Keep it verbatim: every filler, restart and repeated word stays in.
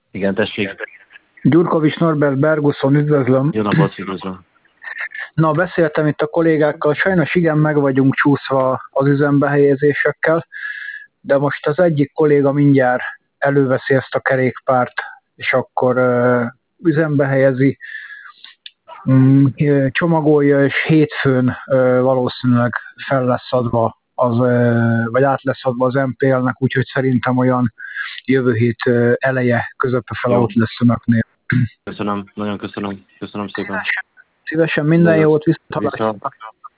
Igen, tessék. Gyurkovics Norbert, Berguszon, üdvözlöm. Jó napot, üdvözlöm. Na, beszéltem itt a kollégákkal, sajnos igen, meg vagyunk csúszva az üzembe helyezésekkel, de most az egyik kolléga mindjárt előveszi ezt a kerékpárt, és akkor uh, üzembe helyezi, um, csomagolja, és hétfőn uh, valószínűleg fel lesz adva, az, uh, vagy át lesz adva az em pé el-nek, úgyhogy szerintem olyan jövő hét uh, eleje, közepe fel ott lesz önöknél. Köszönöm, nagyon köszönöm. Köszönöm szépen. Szívesen, szívesen minden jót, viszont hallásra.